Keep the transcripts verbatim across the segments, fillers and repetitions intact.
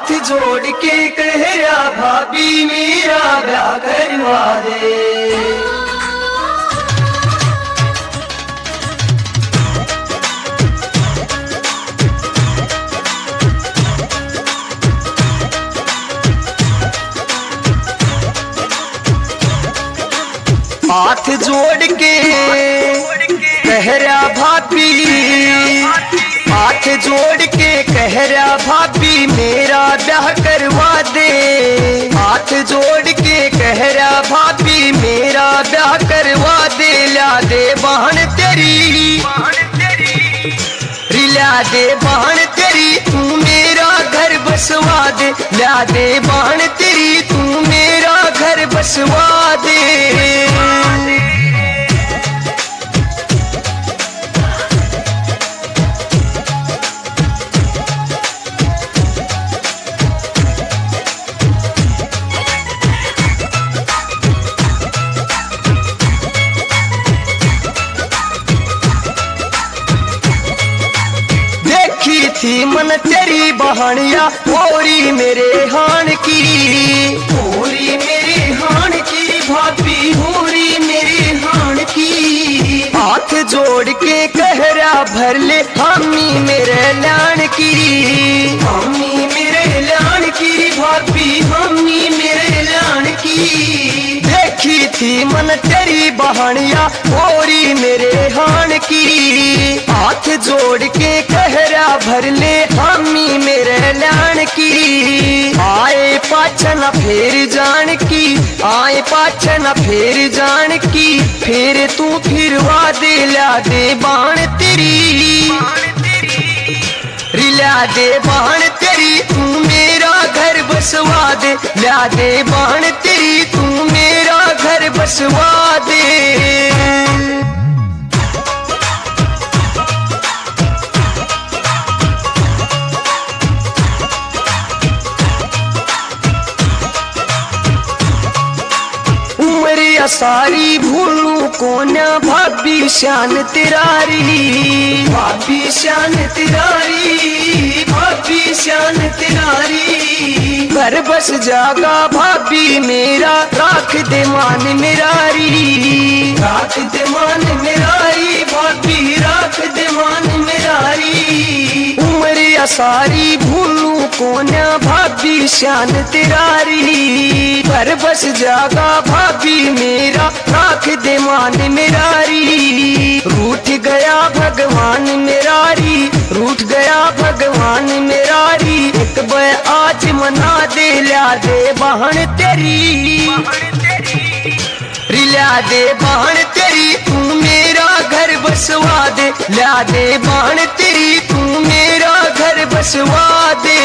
हाथ जोड़ के कहरा भाभी मेरा ब्याह करवा दे। हाथ जोड़ के कहरा भाभी, हाथ जोड़ के कहरा भाभी मेरा ब्याह करवा दे। हाथ जोड़ के कहरा भाभी मेरा ब्याह करवा दे। ला दे बहन तेरी, रिला दे बहन तेरी, तू मेरा घर बसवा दे। ला दे बहन तेरी, तू मेरा घर बसवा दे। थी मन तेरी बहनिया होरी मेरे हान की, होरी मेरे हान की भाभी, होरी मेरे हान की। हाथ जोड़ के कहरा भर ले हामी मेरे लान की, हामी मेरे लान की भाभी, हामी मेरे लान की। देखी थी मन तेरी बहनिया होरी मेरे हान की। हाथ जोड़ के कहरा भर ले हामी मेरे लान की। आए पाछन फेर जान की, आए पाछन फेर जान की, फिर तू फिरवा दे। ला दे बाण तेरी, रिला दे बाण तेरी, तू मेरा घर बसवा दे। ला दे बाण तेरी, तू मेरा घर बसवा दे। सारी भूलू कोन्या भाभी शान तिरारी, भाभी शान तिरारी, भाभी शान तिरारी। घर बस जागा भाभी मेरा, राख दे मान मेरारी, राख दे मान मेरारी भाभी, राख दे मान मेरारी। उमरिया सारी भूलू कोन्या भाभी शान तिरारी। घर बस जागा भाभी मेरा, राख दे मान मेरारी। रूठ गया भगवान मेरारी, रूठ गया भगवान मेरारी। एक बय आज मना दे। ला दे बहन तेरी, रिला दे बहन तेरी, तू मेरा घर बसवा दे। ला दे बहन तेरी, तू मेरा घर बसवा दे।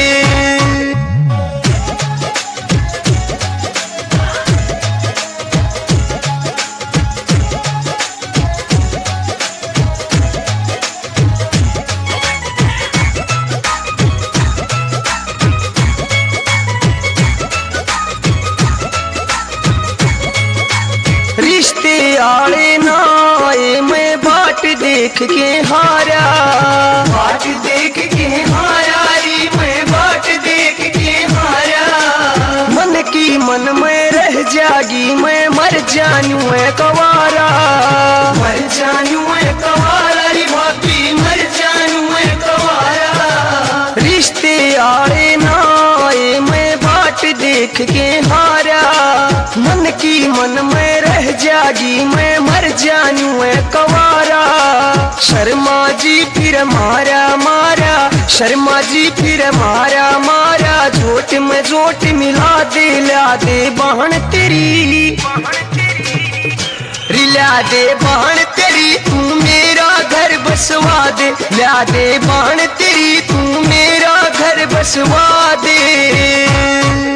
रिश्ते आले ना आए मैं बाट देख के हारा, बाट देख के हारा री, मैं बाट देख के हारा। मन की मन में रह जागी मैं, मर जानू है कवारा, मर जानू है कवारा री भाभी, मर जानू है कवारा। रिश्ते आले ना आए मैं बाट देख के हारा। मन की मन में रह जागी मैं, मर जानू है कवारा। शर्मा जी फिर मारा मारा, शर्मा जी फिर मारा मारा। झोट में झोट मिला दे। ला दे बहन तेरी, रिला दे बहन तेरी, तू मेरा घर बसवा दे। ला दे बहन तेरी, तू मेरा घर बसवा दे।